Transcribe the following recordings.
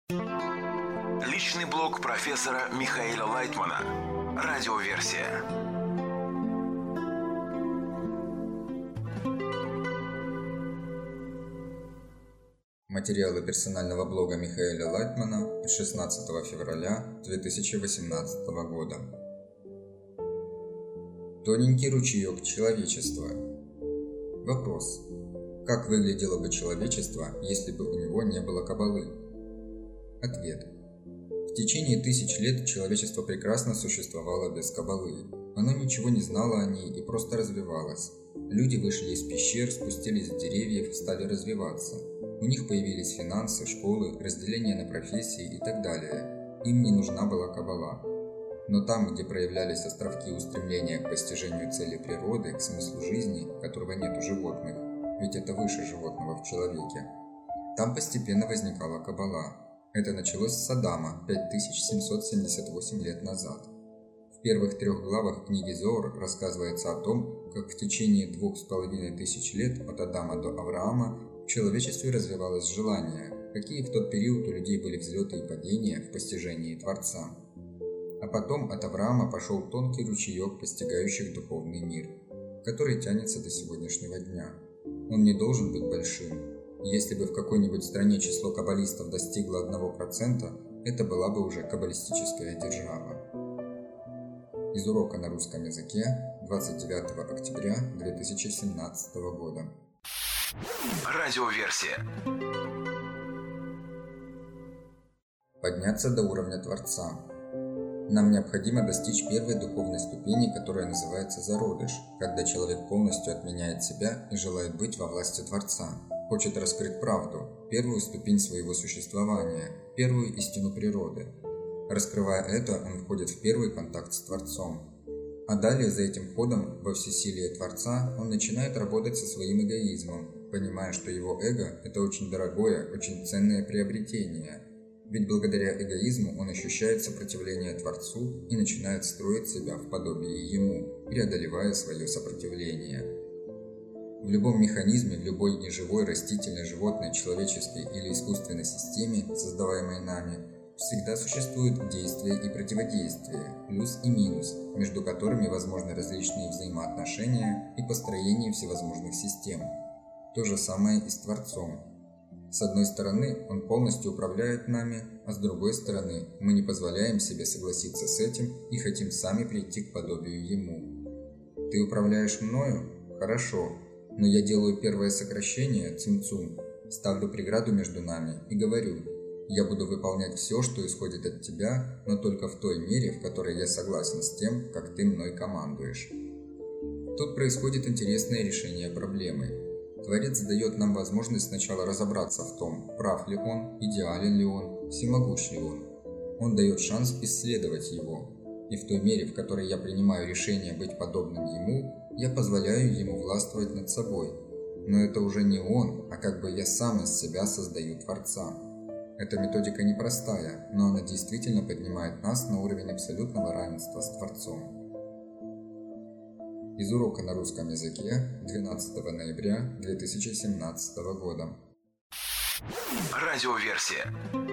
Личный блог профессора Михаила Лайтмана. Радиоверсия. Материалы персонального блога Михаила Лайтмана 16 февраля 2018 года. Тоненький ручеек человечества. Вопрос. Как выглядело бы человечество, если бы у него не было кабалы? Ответ. В течение тысяч лет человечество прекрасно существовало без кабалы. Оно ничего не знало о ней и просто развивалось. Люди вышли из пещер, спустились с деревьев, стали развиваться. У них появились финансы, школы, разделение на профессии и так далее. Им не нужна была кабала. Но там, где проявлялись островки устремления к постижению цели природы, к смыслу жизни, которого нет у животных, ведь это выше животного в человеке, там постепенно возникала кабала. Это началось с Адама 5778 лет назад. В первых 3 главах книги Зоор рассказывается о том, как в течение 2500 лет от Адама до Авраама в человечестве развивалось желание, какие в тот период у людей были взлеты и падения в постижении Творца. А потом от Авраама пошел тонкий ручеек постигающих духовный мир, который тянется до сегодняшнего дня. Он не должен быть большим. Если бы в какой-нибудь стране число каббалистов достигло 1%, это была бы уже каббалистическая держава. Из урока на русском языке 29 октября 2017 года. Радиоверсия. Подняться до уровня Творца. Нам необходимо достичь первой духовной ступени, которая называется зародыш, когда человек полностью отменяет себя и желает быть во власти Творца, хочет раскрыть правду, первую ступень своего существования, первую истину природы. Раскрывая это, он входит в первый контакт с Творцом. А далее за этим ходом во всесилие Творца он начинает работать со своим эгоизмом, понимая, что его эго – это очень дорогое, очень ценное приобретение. Ведь благодаря эгоизму он ощущает сопротивление Творцу и начинает строить себя в подобии Ему, преодолевая свое сопротивление. В любом механизме, в любой неживой, растительной, животной, человеческой или искусственной системе, создаваемой нами, всегда существует действие и противодействие, плюс и минус, между которыми возможны различные взаимоотношения и построение всевозможных систем. То же самое и с Творцом. С одной стороны, Он полностью управляет нами, а с другой стороны, мы не позволяем себе согласиться с этим и хотим сами прийти к подобию Ему. Ты управляешь мною? Хорошо, но я делаю первое сокращение, цимцум, ставлю преграду между нами и говорю: я буду выполнять все, что исходит от тебя, но только в той мере, в которой я согласен с тем, как ты мной командуешь. Тут происходит интересное решение проблемы. Творец дает нам возможность сначала разобраться в том, прав ли он, идеален ли он, всемогущ ли он. Он дает шанс исследовать его. И в той мере, в которой я принимаю решение быть подобным ему, я позволяю ему властвовать над собой. Но это уже не он, а как бы я сам из себя создаю Творца. Эта методика непростая, но она действительно поднимает нас на уровень абсолютного равенства с Творцом. Из урока на русском языке 12 ноября 2017 года. Радиоверсия.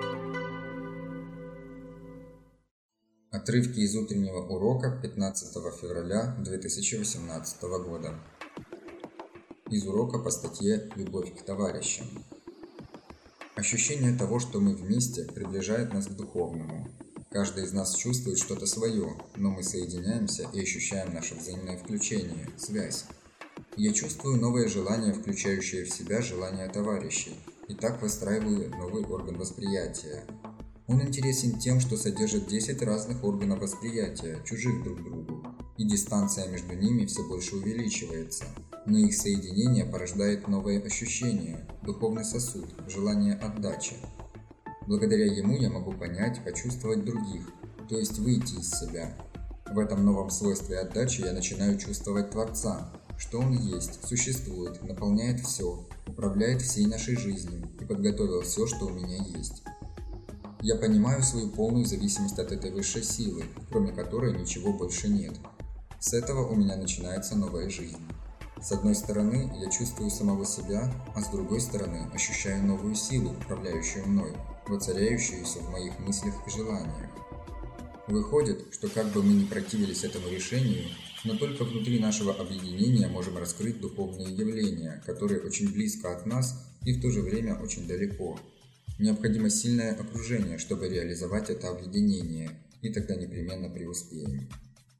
Отрывки из утреннего урока 15 февраля 2018 года. Из урока по статье «Любовь к товарищам». Ощущение того, что мы вместе, приближает нас к духовному. Каждый из нас чувствует что-то свое, но мы соединяемся и ощущаем наше взаимное включение, связь. Я чувствую новое желание, включающее в себя желание товарищей, и так выстраиваю новый орган восприятия. Он интересен тем, что содержит 10 разных органов восприятия, чужих друг другу, и дистанция между ними все больше увеличивается, но их соединение порождает новое ощущение, духовный сосуд, желание отдачи. Благодаря ему я могу понять, почувствовать других, то есть выйти из себя. В этом новом свойстве отдачи я начинаю чувствовать Творца, что Он есть, существует, наполняет все, управляет всей нашей жизнью и подготовил все, что у меня есть. Я понимаю свою полную зависимость от этой высшей силы, кроме которой ничего больше нет. С этого у меня начинается новая жизнь. С одной стороны, я чувствую самого себя, а с другой стороны, ощущаю новую силу, управляющую мной. воцаряющуюся в моих мыслях и желаниях. Выходит, что как бы мы ни противились этому решению, но только внутри нашего объединения можем раскрыть духовные явления, которые очень близко от нас и в то же время очень далеко. Необходимо сильное окружение, чтобы реализовать это объединение, и тогда непременно преуспеем.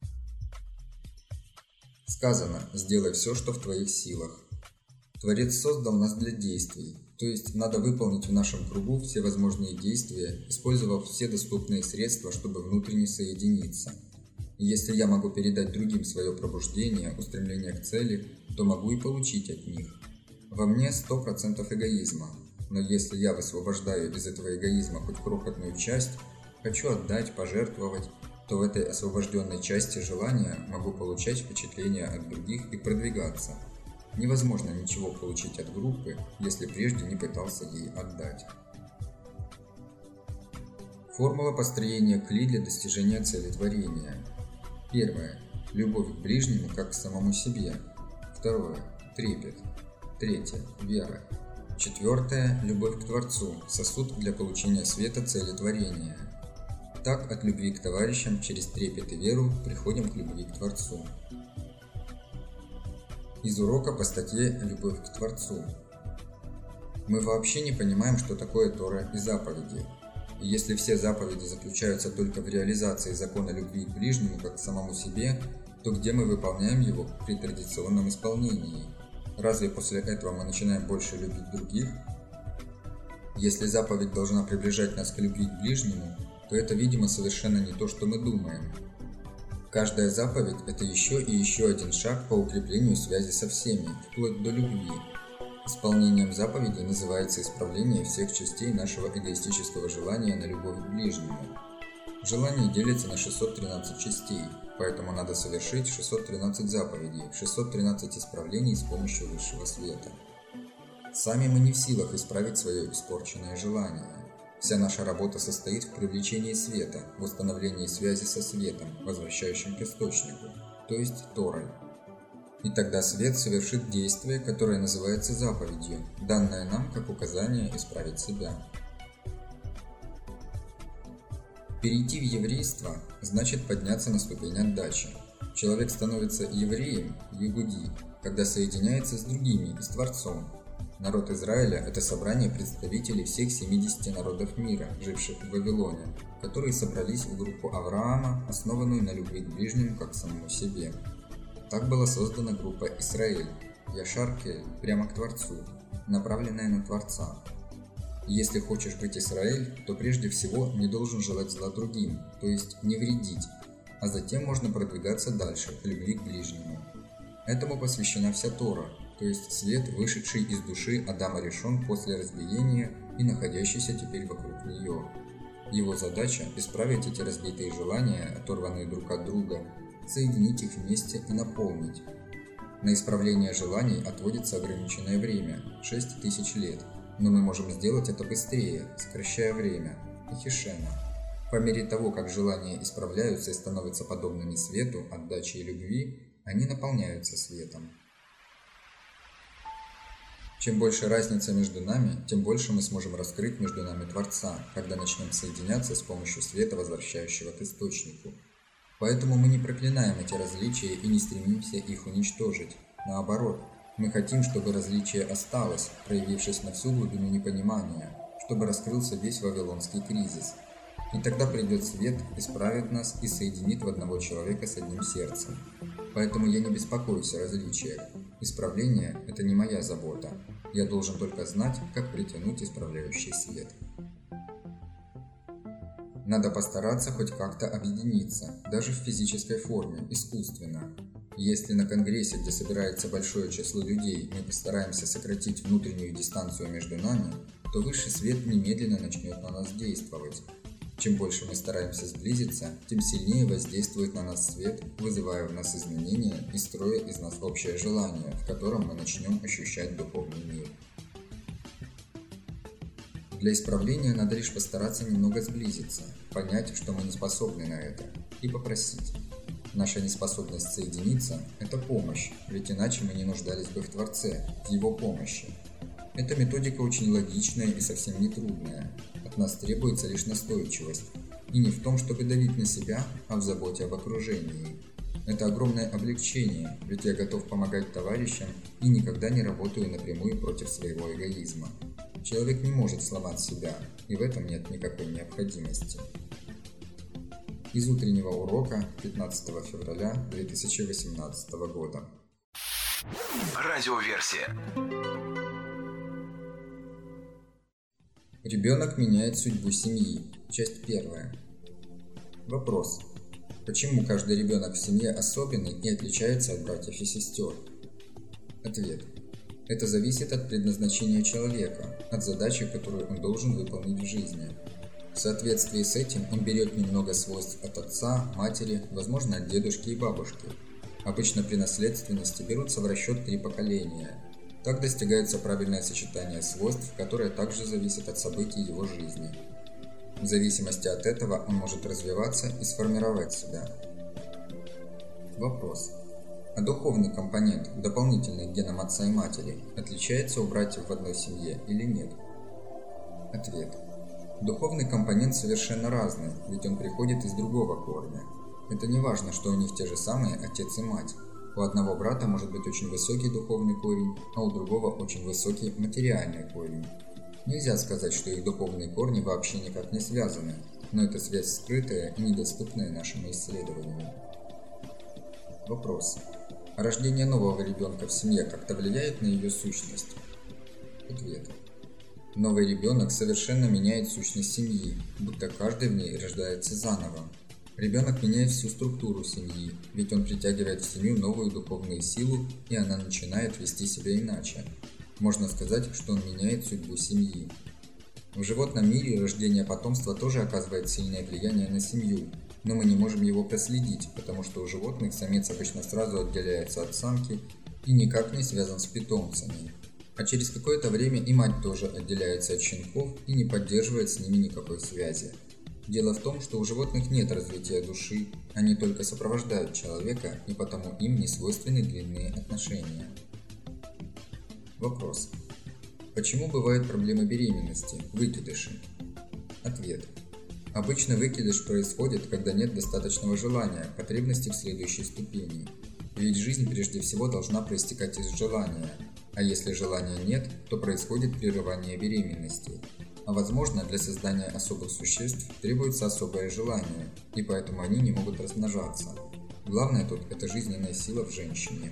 Сказано: «Сделай все, что в твоих силах». Творец создал нас для действий, то есть надо выполнить в нашем кругу все возможные действия, использовав все доступные средства, чтобы внутренне соединиться. И если я могу передать другим свое пробуждение, устремление к цели, то могу и получить от них. Во мне 100% эгоизма, но если я высвобождаю из этого эгоизма хоть крохотную часть, хочу отдать, пожертвовать, то в этой освобожденной части желания могу получать впечатления от других и продвигаться. Невозможно ничего получить от группы, если прежде не пытался ей отдать. Формула построения кли для достижения цели творения. Первое. Любовь к ближнему как к самому себе. Второе. Трепет. Третье. Вера. Четвертое. Любовь к Творцу, сосуд для получения света цели творения. Так, от любви к товарищам через трепет и веру приходим к любви к Творцу. Из урока по статье «Любовь к Творцу». Мы вообще не понимаем, что такое Тора и заповеди. И если все заповеди заключаются только в реализации закона любви к ближнему как к самому себе, то где мы выполняем его при традиционном исполнении? Разве после этого мы начинаем больше любить других? Если заповедь должна приближать нас к любви к ближнему, то это, видимо, совершенно не то, что мы думаем. Каждая заповедь – это еще и еще один шаг по укреплению связи со всеми, вплоть до любви. Исполнением заповедей называется исправление всех частей нашего эгоистического желания на любовь к ближнему. Желание делится на 613 частей, поэтому надо совершить 613 заповедей, 613 исправлений с помощью высшего света. Сами мы не в силах исправить свое испорченное желание. Вся наша работа состоит в привлечении света, в установлении связи со светом, возвращающим к источнику, то есть Торой. И тогда свет совершит действие, которое называется заповедью, данное нам как указание исправить себя. Перейти в еврейство значит подняться на ступень отдачи. Человек становится евреем, егуди, когда соединяется с другими и с Творцом. Народ Израиля – это собрание представителей всех 70 народов мира, живших в Вавилоне, которые собрались в группу Авраама, основанную на любви к ближнему как к самому себе. Так была создана группа Исраэль, Яшар-Кель, прямо к Творцу, направленная на Творца. Если хочешь быть Исраэль, то прежде всего не должен желать зла другим, то есть не вредить, а затем можно продвигаться дальше, к любви к ближнему. Этому посвящена вся Тора, то есть свет, вышедший из души Адама решен после разбиения и находящийся теперь вокруг нее. Его задача – исправить эти разбитые желания, оторванные друг от друга, соединить их вместе и наполнить. На исправление желаний отводится ограниченное время – 6000 лет, но мы можем сделать это быстрее, сокращая время – Ихишена. По мере того, как желания исправляются и становятся подобными свету, отдаче и любви, они наполняются светом. Чем больше разница между нами, тем больше мы сможем раскрыть между нами Творца, когда начнем соединяться с помощью света, возвращающего к источнику. Поэтому мы не проклинаем эти различия и не стремимся их уничтожить. Наоборот, мы хотим, чтобы различие осталось, проявившись на всю глубину непонимания, чтобы раскрылся весь вавилонский кризис. И тогда придет свет, исправит нас и соединит в одного человека с одним сердцем. Поэтому я не беспокоюсь о различиях. Исправление – это не моя забота. Я должен только знать, как притянуть исправляющий свет. Надо постараться хоть как-то объединиться, даже в физической форме, искусственно. Если на конгрессе, где собирается большое число людей, мы постараемся сократить внутреннюю дистанцию между нами, то высший свет немедленно начнет на нас действовать. Чем больше мы стараемся сблизиться, тем сильнее воздействует на нас свет, вызывая в нас изменения и строя из нас общее желание, в котором мы начнем ощущать духовный мир. Для исправления надо лишь постараться немного сблизиться, понять, что мы не способны на это, и попросить. Наша неспособность соединиться – это помощь, ведь иначе мы не нуждались бы в Творце, в Его помощи. Эта методика очень логичная и совсем не трудная. от нас требуется лишь настойчивость. И не в том, чтобы давить на себя, а в заботе об окружении. Это огромное облегчение, ведь я готов помогать товарищам и никогда не работаю напрямую против своего эгоизма. Человек не может сломать себя, и в этом нет никакой необходимости. Из утреннего урока 15 февраля 2018 года. Радиоверсия. Ребенок меняет судьбу семьи. Часть 1. Вопрос. Почему каждый ребенок в семье особенный и отличается от братьев и сестер? Ответ. Это зависит от предназначения человека, от задачи, которую он должен выполнить в жизни. В соответствии с этим он берет немного свойств от отца, матери, возможно, от дедушки и бабушки. Обычно при наследственности берутся в расчет 3 поколения. Так достигается правильное сочетание свойств, которое также зависит от событий его жизни. В зависимости от этого он может развиваться и сформировать себя. Вопрос. А духовный компонент, дополнительный к генам отца и матери, отличается у братьев в одной семье или нет? Ответ. Духовный компонент совершенно разный, ведь он приходит из другого корня. Это не важно, что у них те же самые отец и мать. У одного брата может быть очень высокий духовный корень, а у другого очень высокий материальный корень. Нельзя сказать, что их духовные корни вообще никак не связаны, но эта связь скрытая и недоступная нашему исследованию. Вопрос. А рождение нового ребенка в семье как-то влияет на ее сущность? Ответ. Новый ребенок совершенно меняет сущность семьи, будто каждый в ней рождается заново. Ребенок меняет всю структуру семьи, ведь он притягивает в семью новую духовную силу, и она начинает вести себя иначе. Можно сказать, что он меняет судьбу семьи. В животном мире рождение потомства тоже оказывает сильное влияние на семью, но мы не можем его проследить, потому что у животных самец обычно сразу отделяется от самки и никак не связан с питомцами. А через какое-то время и мать тоже отделяется от щенков и не поддерживает с ними никакой связи. Дело в том, что у животных нет развития души, они только сопровождают человека, и потому им не свойственны длинные отношения. Вопрос. Почему бывают проблемы беременности, выкидыши? Ответ. Обычно выкидыш происходит, когда нет достаточного желания, потребности в следующей ступени. Ведь жизнь прежде всего должна проистекать из желания, а если желания нет, то происходит прерывание беременности. А возможно, для создания особых существ требуется особое желание, и поэтому они не могут размножаться. Главное тут – это жизненная сила в женщине.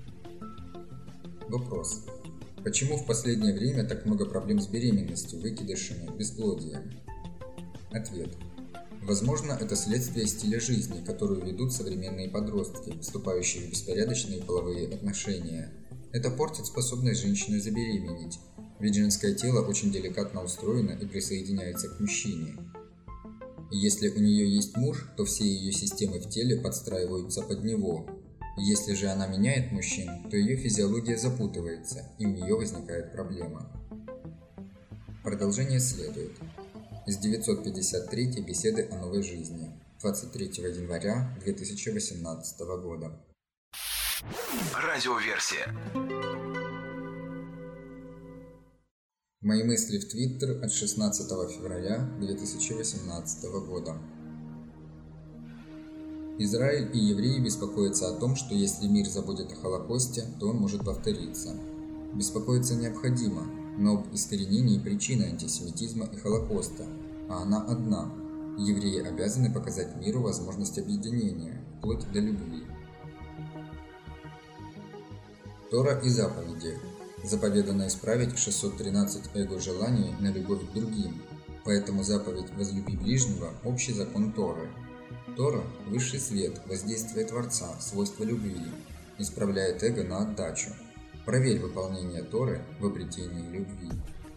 Вопрос. Почему в последнее время так много проблем с беременностью, выкидышами, бесплодием? Ответ. Возможно, это следствие стиля жизни, которую ведут современные подростки, вступающие в беспорядочные половые отношения. Это портит способность женщины забеременеть, ведь женское тело очень деликатно устроено и присоединяется к мужчине. И если у нее есть муж, то все ее системы в теле подстраиваются под него. Если же она меняет мужчин, то ее физиология запутывается, и у нее возникает проблема. Продолжение следует. С 953 беседы о новой жизни, 23 января 2018 года. Радиоверсия. Мои мысли в Твиттер от 16 февраля 2018 года. Израиль и евреи беспокоятся о том, что если мир забудет о Холокосте, то он может повториться. Беспокоиться необходимо, но об искоренении причины антисемитизма и Холокоста, а она одна. Евреи обязаны показать миру возможность объединения, вплоть до любви. Тора и заповеди. Заповедано исправить 613 эго-желаний на любовь к другим, поэтому заповедь «возлюби ближнего» – общий закон Торы. Тора – высший свет, воздействие Творца, свойство любви, исправляет эго на отдачу. Проверь выполнение Торы в обретении любви.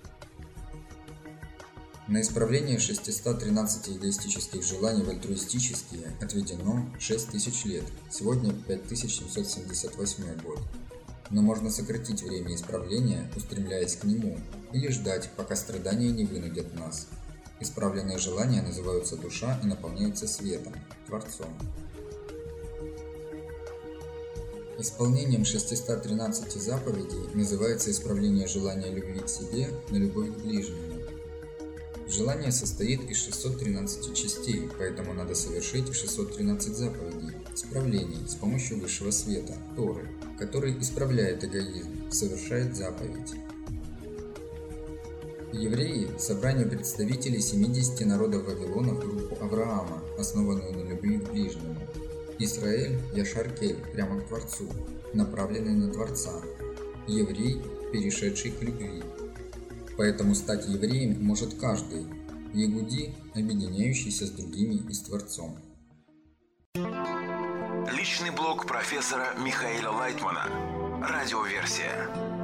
На исправление 613 эгоистических желаний в альтруистические отведено 6000 лет, сегодня 5778 год. Но можно сократить время исправления, устремляясь к нему, или ждать, пока страдания не вынудят нас. Исправленные желания называются душа и наполняются светом, Творцом. Исполнением 613 заповедей называется исправление желания любви к себе на любовь к ближнему. Желание состоит из 613 частей, поэтому надо совершить 613 заповедей, исправлений с помощью высшего света, Торы, который исправляет эгоизм, совершает заповедь. Евреи – собрание представителей 70 народов Вавилона в группу Авраама, основанную на любви к ближнему. Израиль – Яшар-Кель, прямо к Творцу, направленный на Творца. Еврей – перешедший к любви. Поэтому стать евреем может каждый. Егуди – объединяющийся с другими и с Творцом. Личный блог профессора Михаила Лайтмана. Радиоверсия.